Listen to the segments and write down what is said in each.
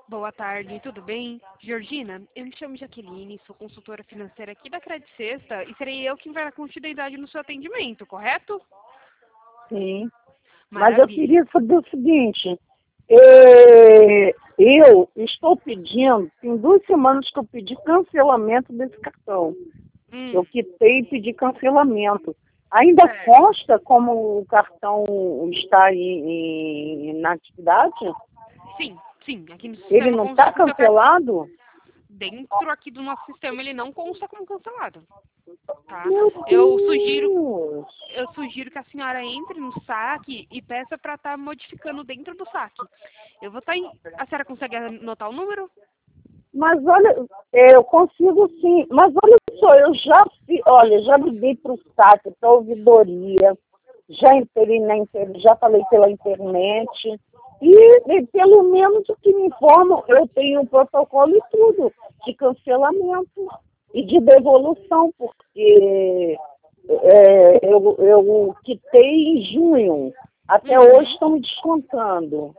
Boa tarde, tudo bem? Georgina, eu me chamo Jaqueline, sou consultora financeira aqui da Credit Sexta e serei eu quem vai dar continuidade no seu atendimento, correto? Sim, mas eu Maravilha. queria saber o seguinte, eu estou pedindo, tem 2 semanas que eu pedi cancelamento desse cartão. Eu Hum, quitei e pedi cancelamento. Ainda certo. consta como o cartão está na atividade? Sim, sim, aqui no Ele sistema não consta está que o seu cartão... cancelado? Dentro aqui do nosso sistema ele não consta como cancelado, tá? Meu Eu sugiro, Deus! eu sugiro que a senhora entre no saque e peça para estar modificando dentro do saque. Eu vou estar em... A senhora consegue anotar o número? Mas olha, eu consigo sim, mas olha só, já liguei para o SAC, para a ouvidoria, já entrei já falei pela internet, e pelo menos o que me informam, eu tenho um protocolo e tudo, de cancelamento e de devolução, porque eu quitei em junho, até hoje Uhum. estão me descontando.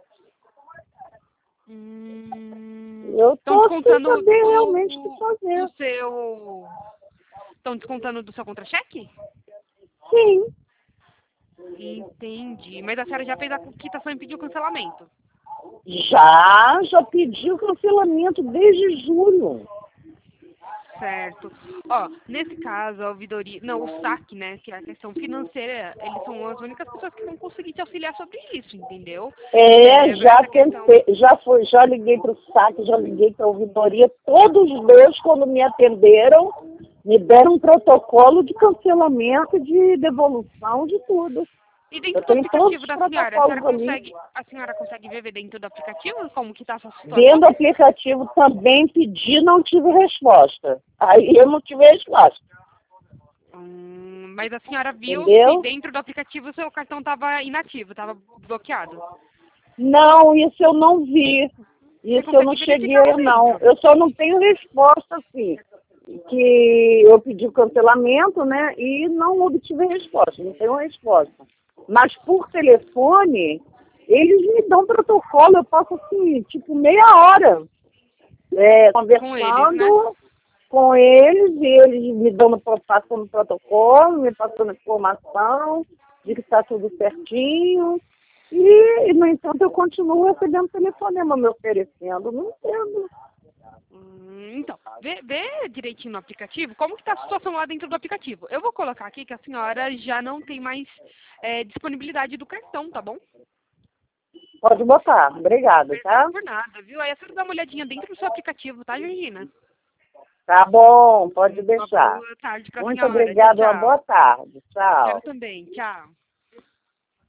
Eu Estão estou sem descontando saber realmente o que do fazer. seu. Estão descontando do seu contra-cheque? Sim, Entendi. Mas a senhora já fez a quitação e pediu cancelamento. já pedi o cancelamento desde julho. Certo. Ó, nesse caso, a ouvidoria. Não, o SAC, né? Que é a questão financeira, eles são as únicas pessoas que vão conseguir te auxiliar sobre isso, entendeu? Já Essa questão. tentei, já liguei para o SAC, já liguei para a ouvidoria, todos os dois, quando me atenderam, me deram um protocolo de cancelamento, de devolução, de tudo. E Eu dentro do tenho todos aplicativo os da senhora, protocolos ali. a senhora consegue ver dentro do aplicativo como que tá a sua Dentro situação? do aplicativo também pedi, não tive resposta. Aí eu não tive resposta, Mas a senhora viu se entendeu? dentro do aplicativo o seu cartão estava inativo, estava bloqueado. Não, isso eu não vi. Você Isso eu não consegue cheguei, verificar lá não. dentro. Eu só não tenho resposta, assim, que eu pedi o cancelamento, né, e não obtive resposta, não tenho resposta. Mas por telefone, eles me dão protocolo, eu passo, assim, tipo, meia hora Com eles, né? conversando com eles, e eles me dando, passando protocolo, me passando informação de que está tudo certinho. No entanto, eu continuo recebendo telefonema me oferecendo. Não entendo. Então, vê direitinho no aplicativo como que tá a situação lá dentro do aplicativo. Eu vou colocar aqui que a senhora já não tem mais disponibilidade do cartão, tá bom? Pode botar. Obrigada, tá? Por nada, viu? Aí a senhora dá uma olhadinha dentro do seu aplicativo, tá, Georgina? Tá bom, pode Uma deixar. boa tarde pra Muito senhora. Tchau, obrigada, uma boa tchau. tarde. Quero Tchau. também. Tchau.